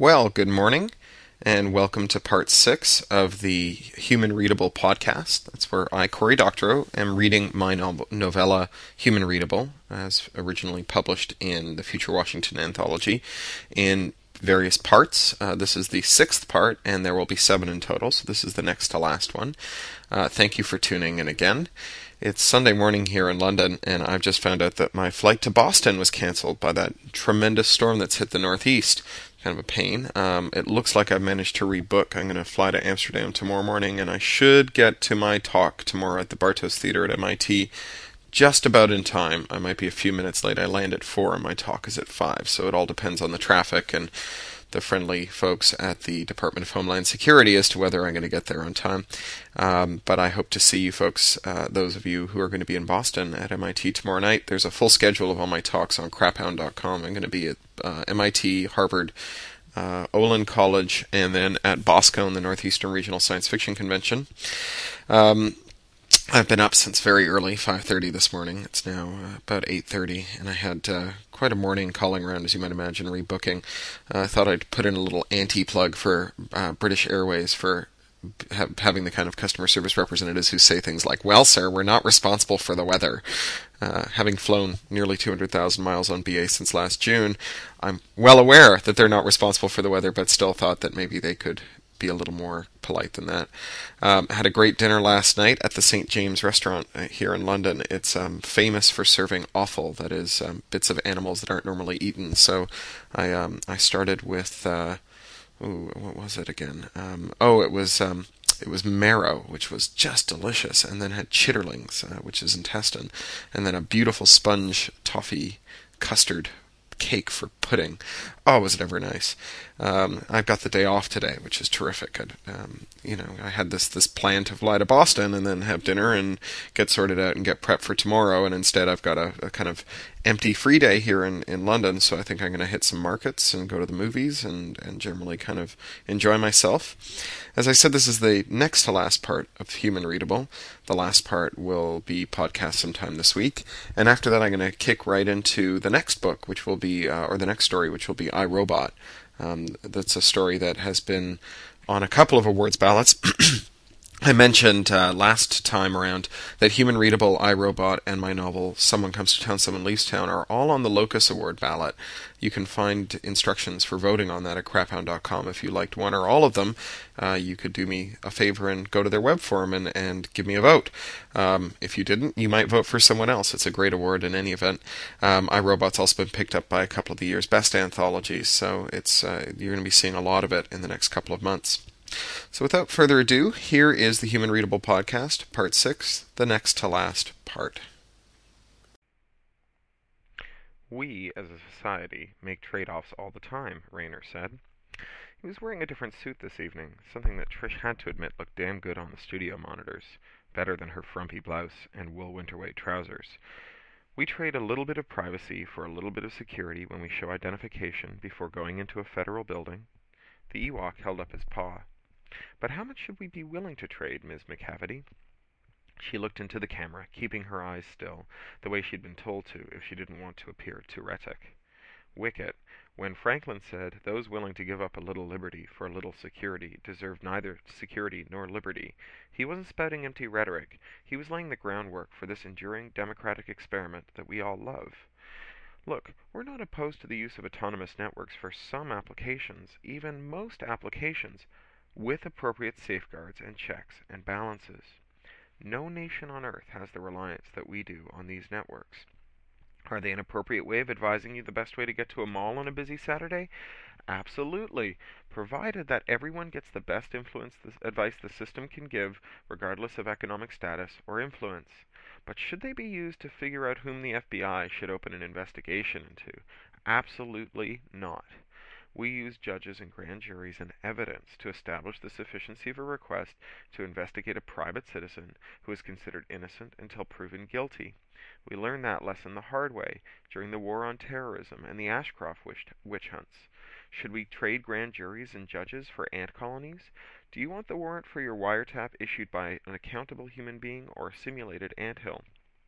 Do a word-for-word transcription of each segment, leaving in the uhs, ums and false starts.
Well, good morning, and welcome to part six of the Human Readable podcast. That's where I, Cory Doctorow, am reading my novel, novella Human Readable, as originally published in the Future Washington Anthology, in various parts. Uh, this is the sixth part, and there will be seven in total, so this is the next to last one. Uh, thank you for tuning in again. It's Sunday morning here in London, and I've just found out that my flight to Boston was cancelled by that tremendous storm that's hit the northeast. Kind of a pain. Um, it looks like I've managed to rebook. I'm going to fly to Amsterdam tomorrow morning, and I should get to my talk tomorrow at the Bartos Theatre at M I T just about in time. I might be a few minutes late. I land at four, and my talk is at five, so it all depends on the traffic and the friendly folks at the Department of Homeland Security as to whether I'm going to get there on time. Um, but I hope to see you folks, uh, those of you who are going to be in Boston at M I T tomorrow night. There's a full schedule of all my talks on crap hound dot com. I'm going to be at uh, M I T, Harvard, uh, Olin College, and then at Boscone, the Northeastern Regional Science Fiction Convention. Um, I've been up since very early, five thirty this morning. It's now uh, about eight thirty, and I had uh, quite a morning calling around, as you might imagine, rebooking. Uh, I thought I'd put in a little anti-plug for uh, British Airways for ha- having the kind of customer service representatives who say things like, well, sir, we're not responsible for the weather. Uh, having flown nearly two hundred thousand miles on B A since last June, I'm well aware that they're not responsible for the weather, but still thought that maybe they could be a little more polite than that. Um, had a great dinner last night at the Saint James restaurant here in London. It's um, famous for serving offal, that is, um, bits of animals that aren't normally eaten. So I um, I started with, uh, ooh, what was it again? Um, oh, it was um, it was marrow, which was just delicious, and then had chitterlings, uh, which is intestine, and then a beautiful sponge toffee custard cake for pudding. Oh, was it ever nice. Um, I've got the day off today, which is terrific. Um, you know, I had this this plan to fly to Boston and then have dinner and get sorted out and get prepped for tomorrow, and instead I've got a, a kind of empty free day here in, in London, so I think I'm going to hit some markets and go to the movies and, and generally kind of enjoy myself. As I said, this is the next to last part of Human Readable. The last part will be podcast sometime this week, and after that I'm going to kick right into the next book, which will be, uh, or the next story, which will be I, Robot. Um, that's a story that has been on a couple of awards ballots. I mentioned uh, last time around that Human Readable, I, Robot, and my novel Someone Comes to Town, Someone Leaves Town are all on the Locus Award ballot. You can find instructions for voting on that at crap hound dot com. If you liked one or all of them, uh, you could do me a favor and go to their web forum and, and give me a vote. Um, if you didn't, you might vote for someone else. It's a great award in any event. Um, I, Robot's also been picked up by a couple of the year's best anthologies, so it's uh, you're going to be seeing a lot of it in the next couple of months. So without further ado, here is the Human Readable Podcast, Part six, the next to last part. We, as a society, make trade-offs all the time, Rayner said. He was wearing a different suit this evening, something that Trish had to admit looked damn good on the studio monitors, better than her frumpy blouse and wool winterweight trousers. We trade a little bit of privacy for a little bit of security when we show identification before going into a federal building. The Ewok held up his paw. But how much should we be willing to trade, Miz McCavity? She looked into the camera, keeping her eyes still, the way she'd been told to if she didn't want to appear touretic. Wicket, when Franklin said those willing to give up a little liberty for a little security deserved neither security nor liberty, he wasn't spouting empty rhetoric. He was laying the groundwork for this enduring democratic experiment that we all love. Look, we're not opposed to the use of autonomous networks for some applications, even most applications, with appropriate safeguards and checks and balances. No nation on Earth has the reliance that we do on these networks. Are they an appropriate way of advising you the best way to get to a mall on a busy Saturday? Absolutely, provided that everyone gets the best influence the advice the system can give, regardless of economic status or influence. But should they be used to figure out whom the F B I should open an investigation into? Absolutely not. We use judges and grand juries and evidence to establish the sufficiency of a request to investigate a private citizen who is considered innocent until proven guilty. We learned that lesson the hard way during the War on Terrorism and the Ashcroft witch, witch hunts. Should we trade grand juries and judges for ant colonies? Do you want the warrant for your wiretap issued by an accountable human being or a simulated anthill?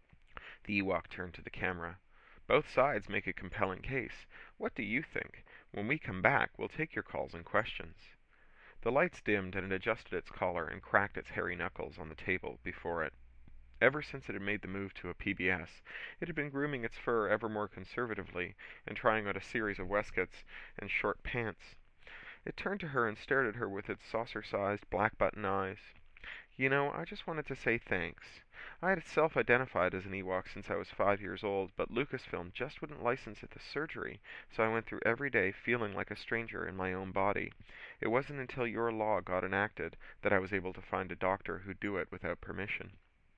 The Ewok turned to the camera. Both sides make a compelling case. What do you think? When we come back, we'll take your calls and questions." The lights dimmed and it adjusted its collar and cracked its hairy knuckles on the table before it. Ever since it had made the move to a P B S, it had been grooming its fur ever more conservatively and trying out a series of waistcoats and short pants. It turned to her and stared at her with its saucer-sized, black-button eyes. "You know, I just wanted to say thanks. I had self-identified as an Ewok since I was five years old, but Lucasfilm just wouldn't license it to surgery, so I went through every day feeling like a stranger in my own body. It wasn't until your law got enacted that I was able to find a doctor who'd do it without permission."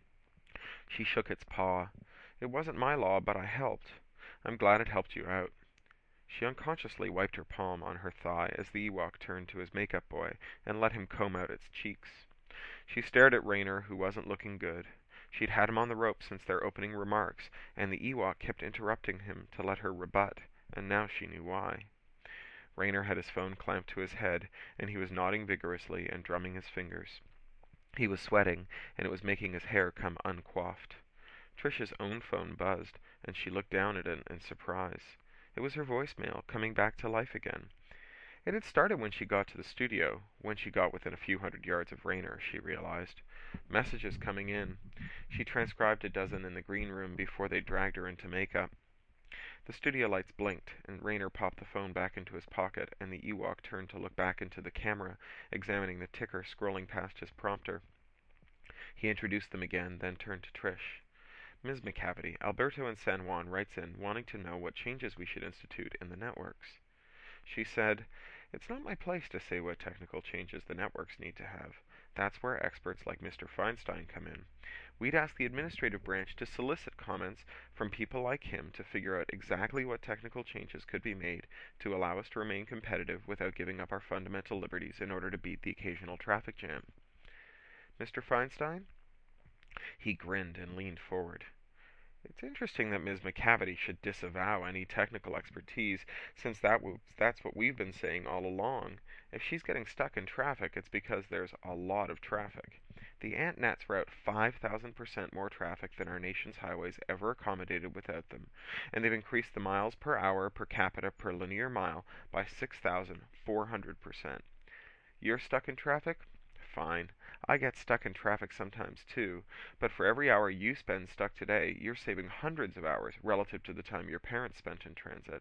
She shook its paw. "It wasn't my law, but I helped. I'm glad it helped you out." She unconsciously wiped her palm on her thigh as the Ewok turned to his makeup boy and let him comb out its cheeks. She stared at Raynor, who wasn't looking good. She'd had him on the rope since their opening remarks, and the Ewok kept interrupting him to let her rebut, and now she knew why. Raynor had his phone clamped to his head, and he was nodding vigorously and drumming his fingers. He was sweating, and it was making his hair come uncoiffed. Trish's own phone buzzed, and she looked down at it in surprise. It was her voicemail, coming back to life again. It had started when she got to the studio, when she got within a few hundred yards of Raynor, she realized. Messages coming in. She transcribed a dozen in the green room before they dragged her into makeup. The studio lights blinked, and Raynor popped the phone back into his pocket, and the Ewok turned to look back into the camera, examining the ticker scrolling past his prompter. He introduced them again, then turned to Trish. "Miz McCavity, Alberto in San Juan writes in wanting to know what changes we should institute in the networks." She said, "It's not my place to say what technical changes the networks need to have. That's where experts like Mister Feinstein come in. We'd ask the administrative branch to solicit comments from people like him to figure out exactly what technical changes could be made to allow us to remain competitive without giving up our fundamental liberties in order to beat the occasional traffic jam." "Mister Feinstein?" He grinned and leaned forward. "It's interesting that Miz McCavity should disavow any technical expertise, since that w that's what we've been saying all along. If she's getting stuck in traffic, it's because there's a lot of traffic. The AntNets route five thousand percent more traffic than our nation's highways ever accommodated without them, and they've increased the miles per hour per capita per linear mile by six thousand four hundred percent. You're stuck in traffic? Fine. I get stuck in traffic sometimes too, but for every hour you spend stuck today, you're saving hundreds of hours relative to the time your parents spent in transit.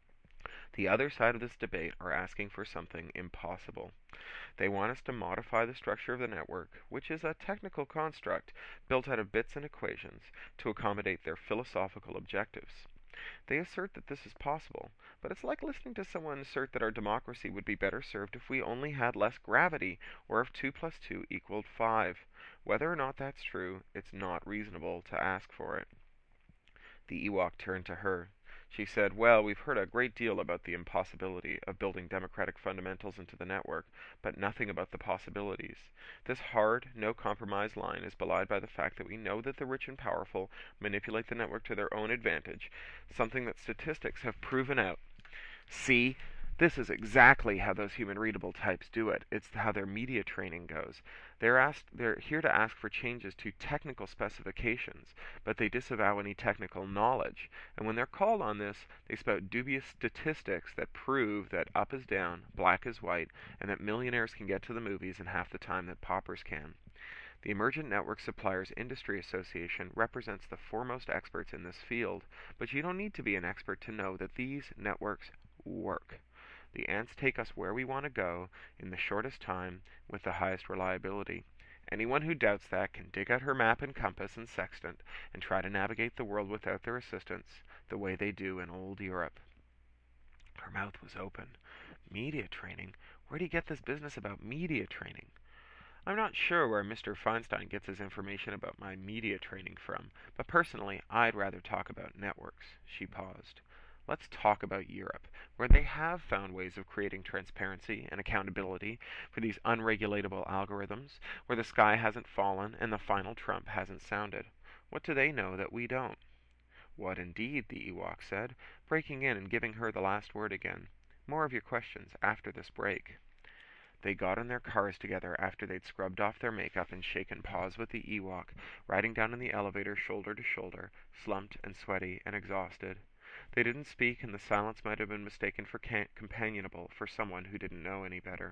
The other side of this debate are asking for something impossible. They want us to modify the structure of the network, which is a technical construct built out of bits and equations, to accommodate their philosophical objectives. They assert that this is possible, but it's like listening to someone assert that our democracy would be better served if we only had less gravity, or if two plus two equaled five. Whether or not that's true, it's not reasonable to ask for it. The Ewok turned to her. She said, "Well, we've heard a great deal about the impossibility of building democratic fundamentals into the network, but nothing about the possibilities. This hard, no-compromise line is belied by the fact that we know that the rich and powerful manipulate the network to their own advantage, something that statistics have proven out. See? This is exactly how those human-readable types do it. It's how their media training goes. They're asked, they're here to ask for changes to technical specifications, but they disavow any technical knowledge. And when they're called on this, they spout dubious statistics that prove that up is down, black is white, and that millionaires can get to the movies in half the time that paupers can. The Emergent Network Suppliers Industry Association represents the foremost experts in this field, but you don't need to be an expert to know that these networks work. The ants take us where we want to go in the shortest time with the highest reliability. Anyone who doubts that can dig out her map and compass and sextant and try to navigate the world without their assistance, the way they do in old Europe." Her mouth was open. Media training? Where do you get this business about media training? "I'm not sure where Mister Feinstein gets his information about my media training from, but personally, I'd rather talk about networks." She paused. "Let's talk about Europe, where they have found ways of creating transparency and accountability for these unregulatable algorithms, where the sky hasn't fallen and the final trump hasn't sounded. What do they know that we don't?" "What indeed?" the Ewok said, breaking in and giving her the last word again. "More of your questions after this break." They got in their cars together after they'd scrubbed off their makeup and shaken paws with the Ewok, riding down in the elevator shoulder to shoulder, slumped and sweaty and exhausted. They didn't speak, and the silence might have been mistaken for companionable for someone who didn't know any better.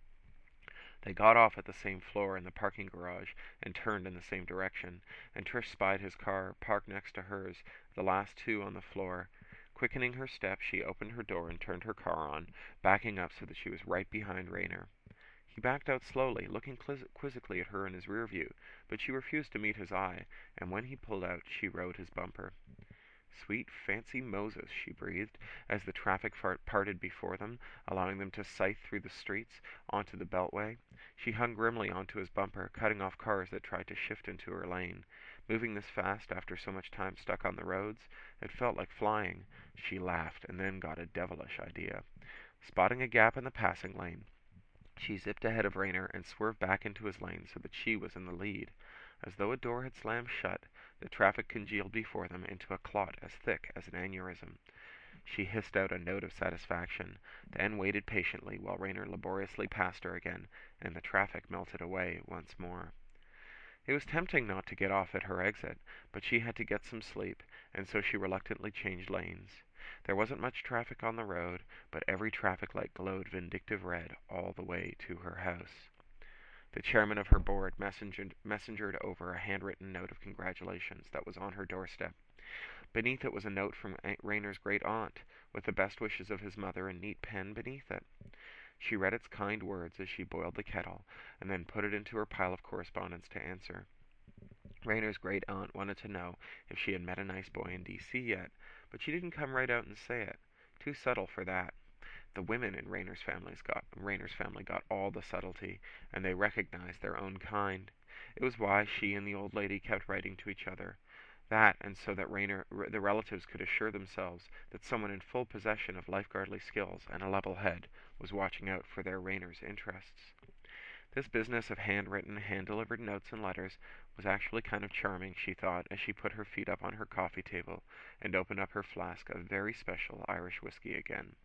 They got off at the same floor in the parking garage and turned in the same direction, and Trish spied his car parked next to hers, the last two on the floor. Quickening her step, she opened her door and turned her car on, backing up so that she was right behind Raynor. He backed out slowly, looking quizzically at her in his rear view, but she refused to meet his eye, and when he pulled out, she rode his bumper. "Sweet fancy Moses," she breathed, as the traffic parted before them, allowing them to scythe through the streets onto the beltway. She hung grimly onto his bumper, cutting off cars that tried to shift into her lane. Moving this fast after so much time stuck on the roads, it felt like flying. She laughed, and then got a devilish idea. Spotting a gap in the passing lane, she zipped ahead of Raynor and swerved back into his lane so that she was in the lead. As though a door had slammed shut, the traffic congealed before them into a clot as thick as an aneurysm. She hissed out a note of satisfaction, then waited patiently while Raynor laboriously passed her again, and the traffic melted away once more. It was tempting not to get off at her exit, but she had to get some sleep, and so she reluctantly changed lanes. There wasn't much traffic on the road, but every traffic light glowed vindictive red all the way to her house. The chairman of her board messengered, messengered over a handwritten note of congratulations that was on her doorstep. Beneath it was a note from Raynor's great aunt, with the best wishes of his mother in neat pen beneath it. She read its kind words as she boiled the kettle, and then put it into her pile of correspondence to answer. Raynor's great aunt wanted to know if she had met a nice boy in D C yet, but she didn't come right out and say it. Too subtle for that. The women in Raynor's family's got Raynor's family got all the subtlety, and they recognized their own kind. It was why she and the old lady kept writing to each other. That, and so that Raynor, the relatives could assure themselves that someone in full possession of lifeguardly skills and a level head was watching out for their Raynor's interests. This business of hand-written, hand-delivered notes and letters was actually kind of charming, she thought, as she put her feet up on her coffee table and opened up her flask of very special Irish whiskey again.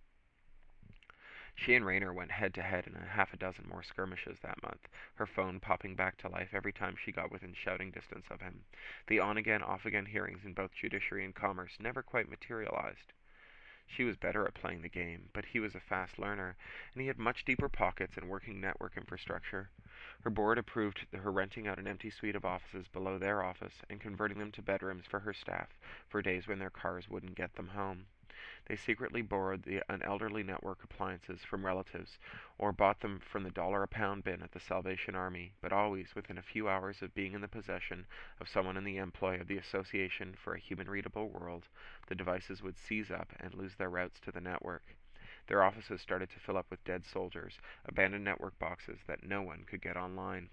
She and Raynor went head-to-head in a half a dozen more skirmishes that month, her phone popping back to life every time she got within shouting distance of him. The on-again, off-again hearings in both judiciary and commerce never quite materialized. She was better at playing the game, but he was a fast learner, and he had much deeper pockets and working network infrastructure. Her board approved her renting out an empty suite of offices below their office and converting them to bedrooms for her staff for days when their cars wouldn't get them home. They secretly borrowed the, an elderly network appliances from relatives, or bought them from the dollar-a-pound bin at the Salvation Army, but always within a few hours of being in the possession of someone in the employ of the Association for a Human-Readable World, the devices would seize up and lose their routes to the network. Their offices started to fill up with dead soldiers, abandoned network boxes that no one could get online.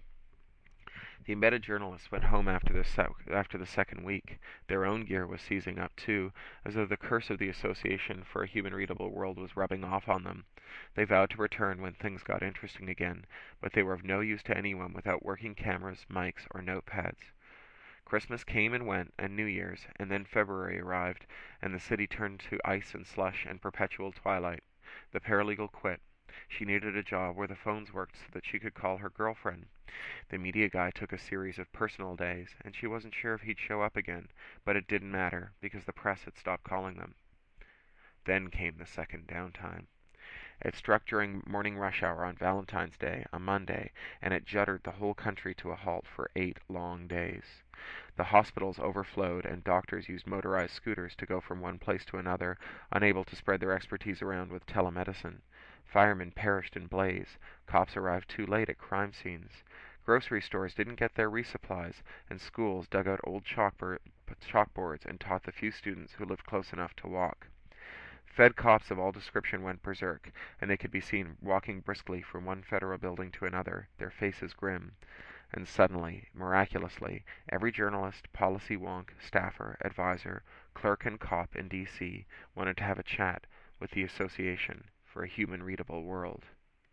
The embedded journalists went home after the, sec- after the second week. Their own gear was seizing up too, as though the curse of the Association for a Human-Readable World was rubbing off on them. They vowed to return when things got interesting again, but they were of no use to anyone without working cameras, mics, or notepads. Christmas came and went, and New Year's, and then February arrived, and the city turned to ice and slush and perpetual twilight. The paralegal quit. She needed a job where the phones worked so that she could call her girlfriend. The media guy took a series of personal days, and she wasn't sure if he'd show up again, but it didn't matter, because the press had stopped calling them. Then came the second downtime. It struck during morning rush hour on Valentine's Day, a Monday, and it juddered the whole country to a halt for eight long days. The hospitals overflowed, and doctors used motorized scooters to go from one place to another, unable to spread their expertise around with telemedicine. Firemen perished in blaze. Cops arrived too late at crime scenes. Grocery stores didn't get their resupplies, and schools dug out old chalkboards and taught the few students who lived close enough to walk. Fed cops of all description went berserk, and they could be seen walking briskly from one federal building to another, their faces grim. And suddenly, miraculously, every journalist, policy wonk, staffer, advisor, clerk, and cop in D C wanted to have a chat with the Association for a Human-Readable World.